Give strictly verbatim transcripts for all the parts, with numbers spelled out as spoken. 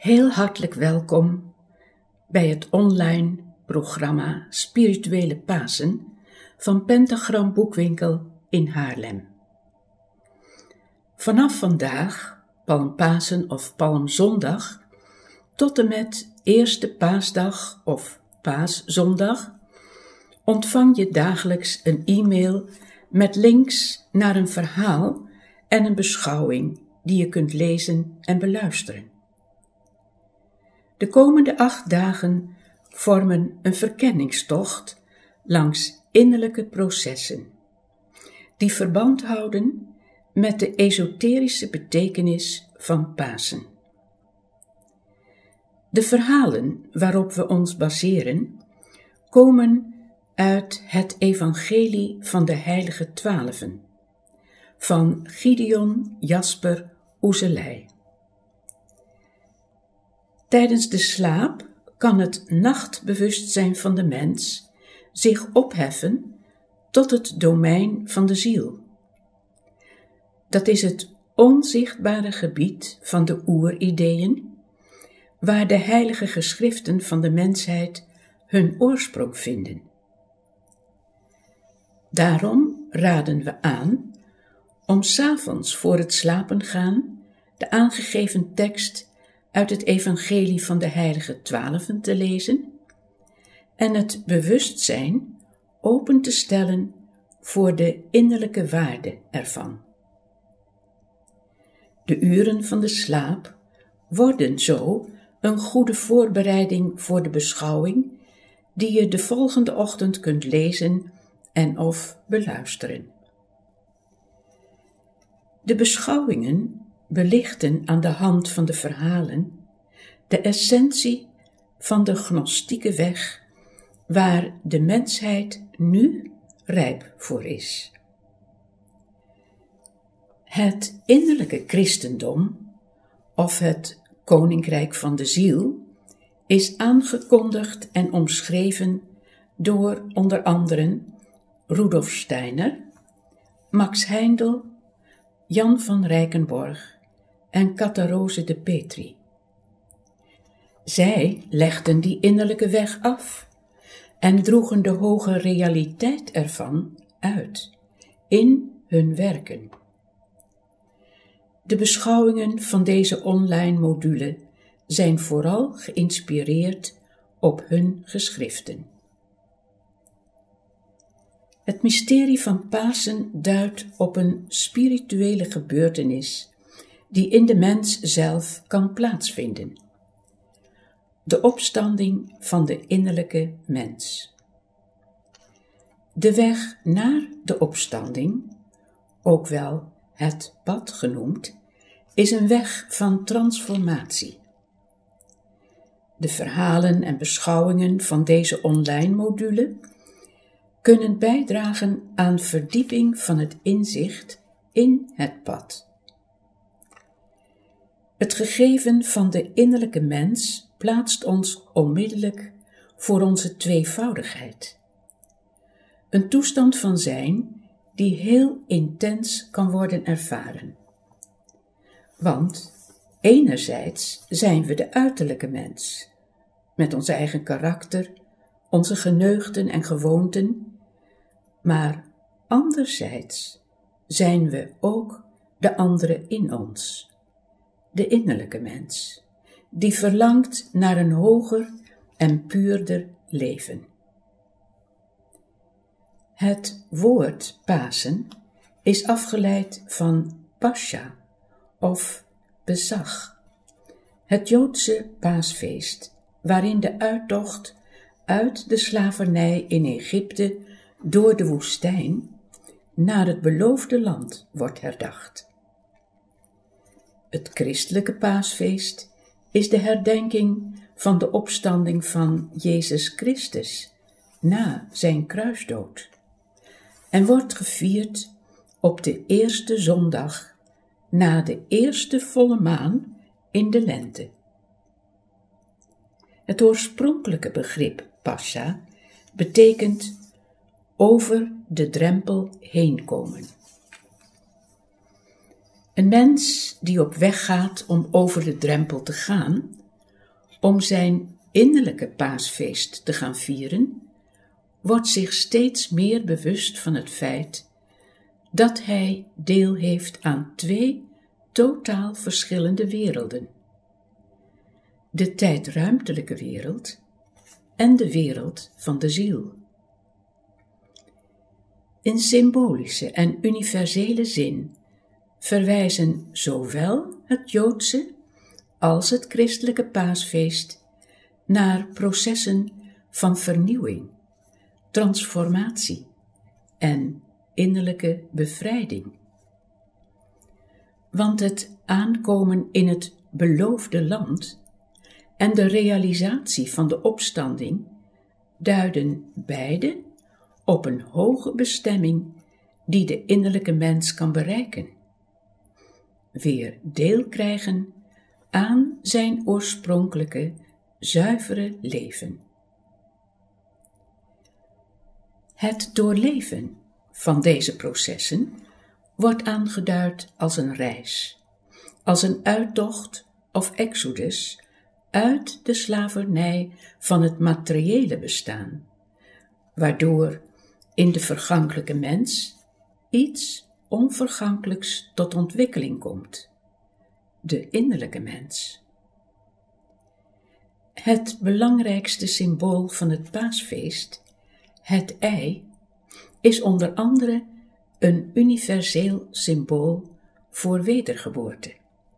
Heel hartelijk welkom bij het online programma Spirituele Pasen van Pentagram Boekwinkel in Haarlem. Vanaf vandaag, Palmpasen of Palmzondag, tot en met Eerste Paasdag of Paaszondag, ontvang je dagelijks een e-mail met links naar een verhaal en een beschouwing die je kunt lezen en beluisteren. De komende acht dagen vormen een verkenningstocht langs innerlijke processen, die verband houden met de esoterische betekenis van Pasen. De verhalen waarop we ons baseren, komen uit het Evangelie van de Heilige Twaalfen, van Gideon Jasper Oezelij. Tijdens de slaap kan het nachtbewustzijn van de mens zich opheffen tot het domein van de ziel. Dat is het onzichtbare gebied van de oerideeën, waar de heilige geschriften van de mensheid hun oorsprong vinden. Daarom raden we aan om 's avonds voor het slapen gaan de aangegeven tekst uit het Evangelie van de Heilige Twaalfen te lezen en het bewustzijn open te stellen voor de innerlijke waarde ervan. De uren van de slaap worden zo een goede voorbereiding voor de beschouwing die je de volgende ochtend kunt lezen en of beluisteren. De beschouwingen belichten aan de hand van de verhalen de essentie van de gnostieke weg waar de mensheid nu rijp voor is. Het innerlijke christendom, of het koninkrijk van de ziel, is aangekondigd en omschreven door onder anderen Rudolf Steiner, Max Heindel, Jan van Rijkenborgh en Catharose de Petri. Zij legden die innerlijke weg af en droegen de hoge realiteit ervan uit in hun werken. De beschouwingen van deze online module zijn vooral geïnspireerd op hun geschriften. Het mysterie van Pasen duidt op een spirituele gebeurtenis die in de mens zelf kan plaatsvinden. De opstanding van de innerlijke mens. De weg naar de opstanding, ook wel het pad genoemd, is een weg van transformatie. De verhalen en beschouwingen van deze online module kunnen bijdragen aan verdieping van het inzicht in het pad. Het gegeven van de innerlijke mens plaatst ons onmiddellijk voor onze tweevoudigheid. Een toestand van zijn die heel intens kan worden ervaren. Want enerzijds zijn we de uiterlijke mens, met ons eigen karakter, onze geneugten en gewoonten, maar anderzijds zijn we ook de andere in ons, de innerlijke mens, die verlangt naar een hoger en puurder leven. Het woord Pasen is afgeleid van Pascha of Pesach, het Joodse paasfeest, waarin de uittocht uit de slavernij in Egypte door de woestijn naar het beloofde land wordt herdacht. Het christelijke paasfeest is de herdenking van de opstanding van Jezus Christus na zijn kruisdood en wordt gevierd op de eerste zondag na de eerste volle maan in de lente. Het oorspronkelijke begrip Pascha betekent over de drempel heen komen. Een mens die op weg gaat om over de drempel te gaan, om zijn innerlijke paasfeest te gaan vieren, wordt zich steeds meer bewust van het feit dat hij deel heeft aan twee totaal verschillende werelden. De tijdruimtelijke wereld en de wereld van de ziel. In symbolische en universele zin verwijzen zowel het Joodse als het christelijke paasfeest naar processen van vernieuwing, transformatie en innerlijke bevrijding. Want het aankomen in het beloofde land en de realisatie van de opstanding duiden beide op een hoge bestemming die de innerlijke mens kan bereiken. Weer deel krijgen aan zijn oorspronkelijke, zuivere leven. Het doorleven van deze processen wordt aangeduid als een reis, als een uittocht of exodus uit de slavernij van het materiële bestaan, waardoor in de vergankelijke mens iets onvergankelijks tot ontwikkeling komt, de innerlijke mens. Het belangrijkste symbool van het paasfeest, het ei, is onder andere een universeel symbool voor wedergeboorte.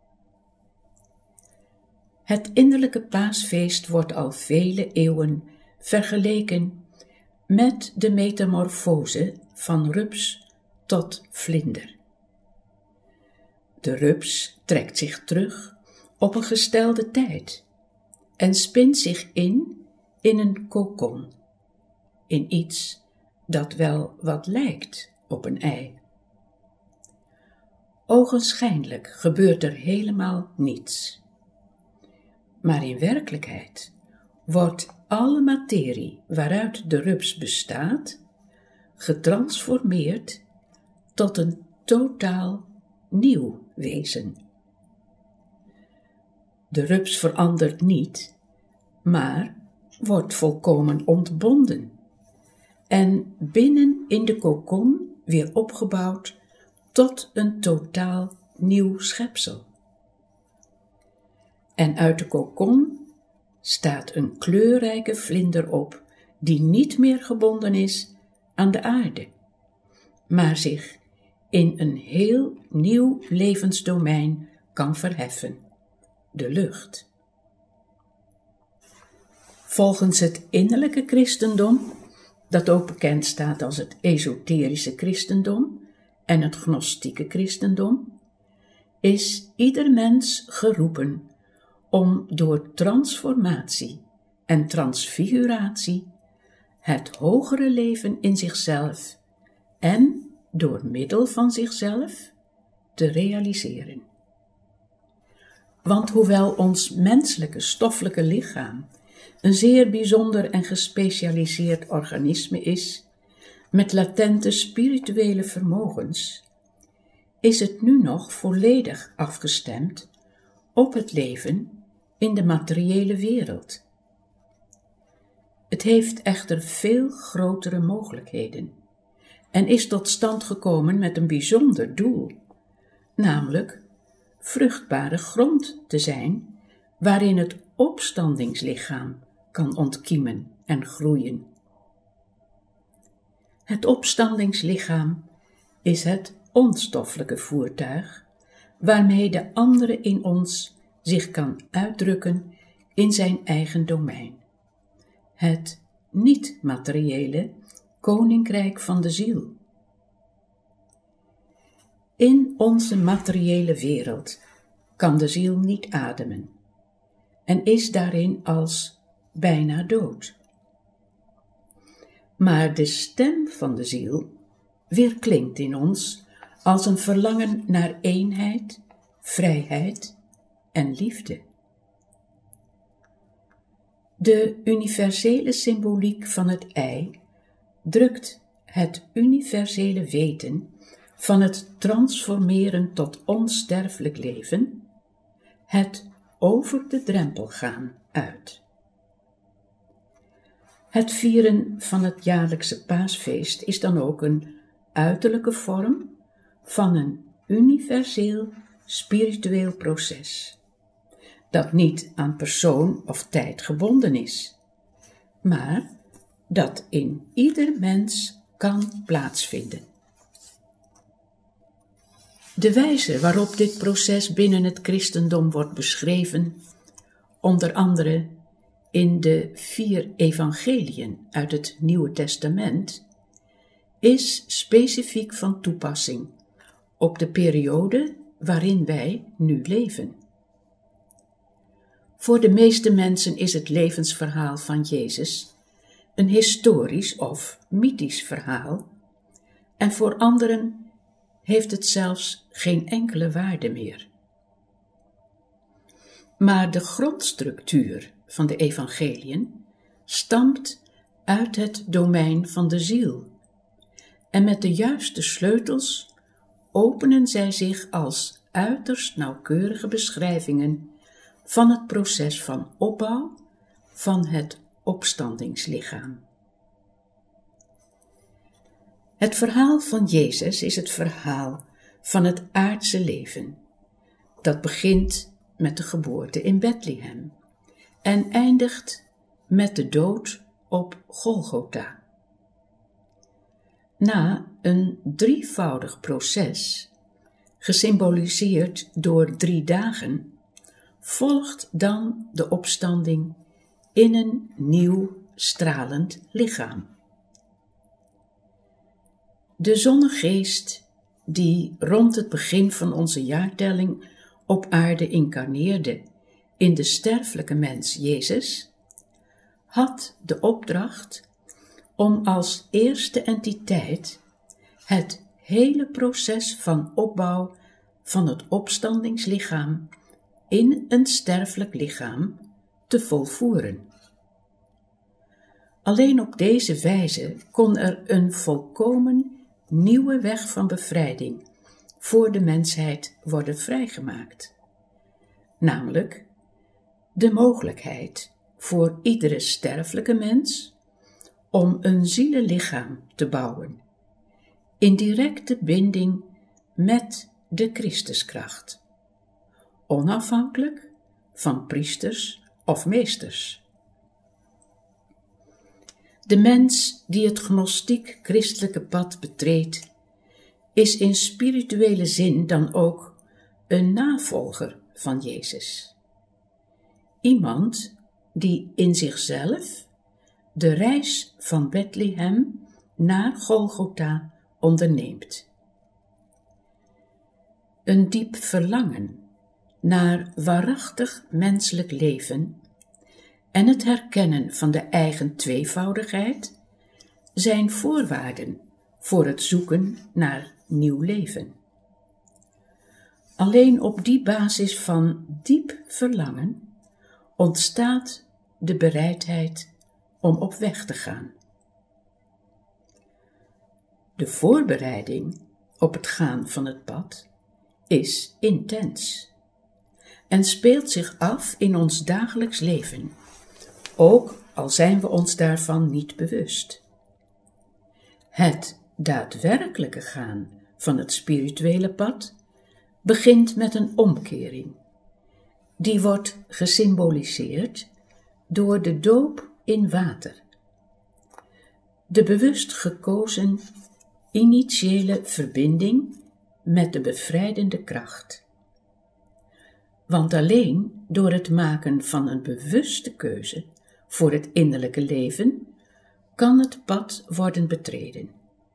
Het innerlijke paasfeest wordt al vele eeuwen vergeleken met de metamorfose van rups tot vlinder. De rups trekt zich terug op een gestelde tijd en spint zich in in een kokon, in iets dat wel wat lijkt op een ei. Ogenschijnlijk gebeurt er helemaal niets. Maar in werkelijkheid wordt alle materie waaruit de rups bestaat, getransformeerd tot een totaal nieuw wezen. De rups verandert niet, maar wordt volkomen ontbonden en binnen in de kokon weer opgebouwd tot een totaal nieuw schepsel. En uit de kokon staat een kleurrijke vlinder op, die niet meer gebonden is aan de aarde, maar zich in een heel nieuw levensdomein kan verheffen, de lucht. Volgens het innerlijke christendom, dat ook bekend staat als het esoterische christendom en het gnostieke christendom, is ieder mens geroepen om door transformatie en transfiguratie het hogere leven in zichzelf en door middel van zichzelf te realiseren. Want hoewel ons menselijke stoffelijke lichaam een zeer bijzonder en gespecialiseerd organisme is, met latente spirituele vermogens, is het nu nog volledig afgestemd op het leven in de materiële wereld. Het heeft echter veel grotere mogelijkheden en is tot stand gekomen met een bijzonder doel, namelijk vruchtbare grond te zijn waarin het opstandingslichaam kan ontkiemen en groeien. Het opstandingslichaam is het onstoffelijke voertuig waarmee de andere in ons zich kan uitdrukken in zijn eigen domein. Het niet-materiële koninkrijk van de ziel. In onze materiële wereld kan de ziel niet ademen en is daarin als bijna dood. Maar de stem van de ziel weerklinkt in ons als een verlangen naar eenheid, vrijheid en liefde. De universele symboliek van het ei drukt het universele weten van het transformeren tot onsterfelijk leven, het over de drempel gaan uit. Het vieren van het jaarlijkse paasfeest is dan ook een uiterlijke vorm van een universeel spiritueel proces, dat niet aan persoon of tijd gebonden is, maar dat in ieder mens kan plaatsvinden. De wijze waarop dit proces binnen het christendom wordt beschreven, onder andere in de vier evangeliën uit het Nieuwe Testament, is specifiek van toepassing op de periode waarin wij nu leven. Voor de meeste mensen is het levensverhaal van Jezus een historisch of mythisch verhaal, en voor anderen heeft het zelfs geen enkele waarde meer. Maar de grondstructuur van de evangeliën stamt uit het domein van de ziel, en met de juiste sleutels openen zij zich als uiterst nauwkeurige beschrijvingen van het proces van opbouw van het opstandingslichaam. Het verhaal van Jezus is het verhaal van het aardse leven, dat begint met de geboorte in Bethlehem en eindigt met de dood op Golgotha. Na een drievoudig proces, gesymboliseerd door drie dagen, volgt dan de opstanding in een nieuw stralend lichaam. De zonnegeest, die rond het begin van onze jaartelling op aarde incarneerde in de sterfelijke mens Jezus, had de opdracht om als eerste entiteit het hele proces van opbouw van het opstandingslichaam in een sterfelijk lichaam te volvoeren. Alleen op deze wijze kon er een volkomen nieuwe weg van bevrijding voor de mensheid worden vrijgemaakt, namelijk de mogelijkheid voor iedere sterfelijke mens om een zielenlichaam te bouwen, in directe binding met de Christuskracht, onafhankelijk van priesters of meesters. De mens die het gnostiek-christelijke pad betreedt, is in spirituele zin dan ook een navolger van Jezus. Iemand die in zichzelf de reis van Bethlehem naar Golgotha onderneemt. Een diep verlangen naar waarachtig menselijk leven en het herkennen van de eigen tweevoudigheid zijn voorwaarden voor het zoeken naar nieuw leven. Alleen op die basis van diep verlangen ontstaat de bereidheid om op weg te gaan. De voorbereiding op het gaan van het pad is intens en speelt zich af in ons dagelijks leven, ook al zijn we ons daarvan niet bewust. Het daadwerkelijke gaan van het spirituele pad begint met een omkering. Die wordt gesymboliseerd door de doop in water. De bewust gekozen initiële verbinding met de bevrijdende kracht. Want alleen door het maken van een bewuste keuze voor het innerlijke leven kan het pad worden betreden.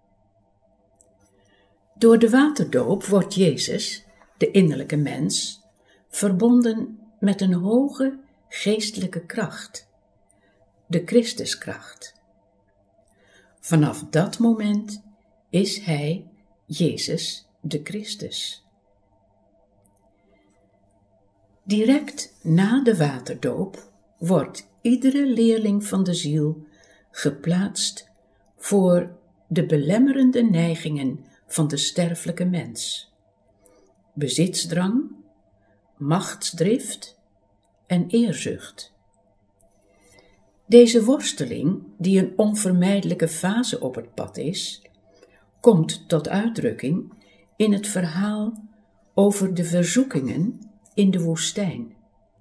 Door de waterdoop wordt Jezus, de innerlijke mens, verbonden met een hoge geestelijke kracht, de Christuskracht. Vanaf dat moment is hij, Jezus, de Christus. Direct na de waterdoop wordt iedere leerling van de ziel geplaatst voor de belemmerende neigingen van de sterfelijke mens: bezitsdrang, machtsdrift en eerzucht, Deze worsteling, die een onvermijdelijke fase op het pad is, komt tot uitdrukking in het verhaal over de verzoekingen in de woestijn.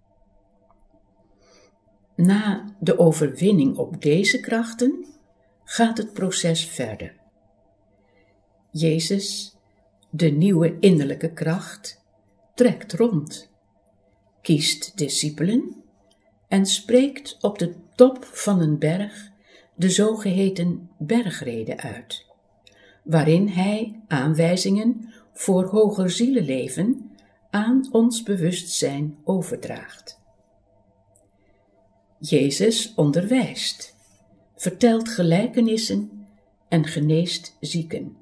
Na de overwinning op deze krachten gaat het proces verder. Jezus, de nieuwe innerlijke kracht, trekt rond, kiest discipelen en spreekt op de top van een berg de zogeheten bergrede uit, waarin hij aanwijzingen voor hoger zielenleven aan ons bewustzijn overdraagt. Jezus onderwijst, vertelt gelijkenissen en geneest zieken.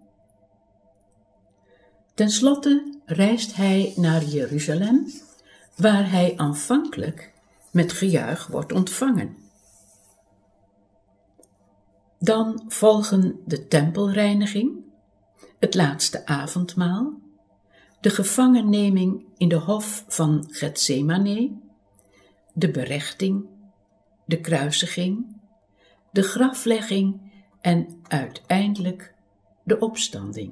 Ten slotte reist hij naar Jeruzalem, waar hij aanvankelijk met gejuich wordt ontvangen. Dan volgen de tempelreiniging, het laatste avondmaal, de gevangenneming in de hof van Getsemane, de berechting, de kruisiging, de graflegging en uiteindelijk de opstanding.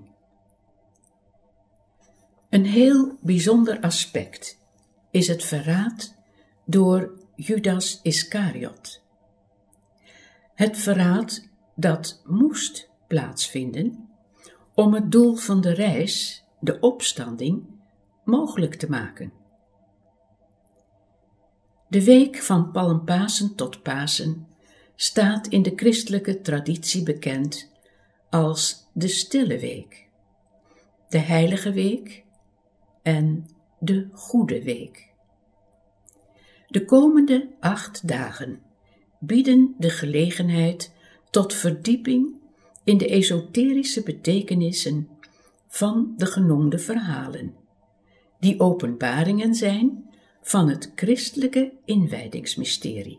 Een heel bijzonder aspect is het verraad door Judas Iscariot. Het verraad dat moest plaatsvinden om het doel van de reis, de opstanding, mogelijk te maken. De week van Palmpasen tot Pasen staat in de christelijke traditie bekend als de Stille Week, de Heilige Week en de Goede Week. De komende acht dagen bieden de gelegenheid tot verdieping in de esoterische betekenissen van de genoemde verhalen, die openbaringen zijn van het christelijke inwijdingsmysterie.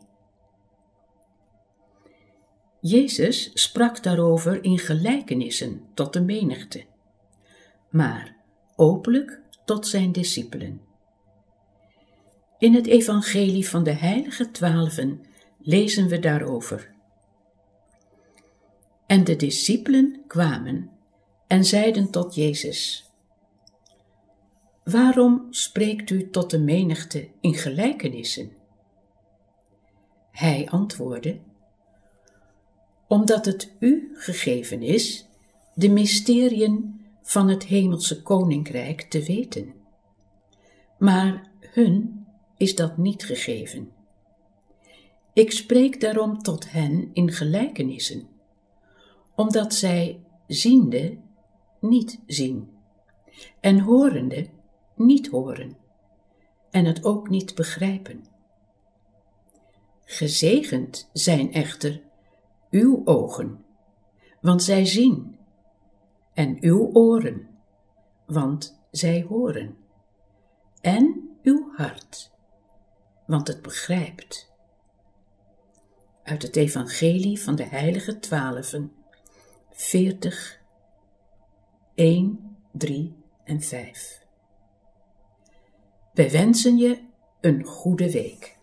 Jezus sprak daarover in gelijkenissen tot de menigte, maar openlijk tot zijn discipelen. In het evangelie van de heilige twaalfen lezen we daarover. En de discipelen kwamen en zeiden tot Jezus: Waarom spreekt u tot de menigte in gelijkenissen? Hij antwoordde: Omdat het u gegeven is de mysteriën van het hemelse koninkrijk te weten. Maar hun is dat niet gegeven. Ik spreek daarom tot hen in gelijkenissen, omdat zij ziende niet zien en horende niet horen en het ook niet begrijpen. Gezegend zijn echter uw ogen, want zij zien, en uw oren, want zij horen, en uw hart, want het begrijpt. Uit het evangelie van de heilige twaalfen, veertig, één, drie en vijf. Wij wensen je een goede week.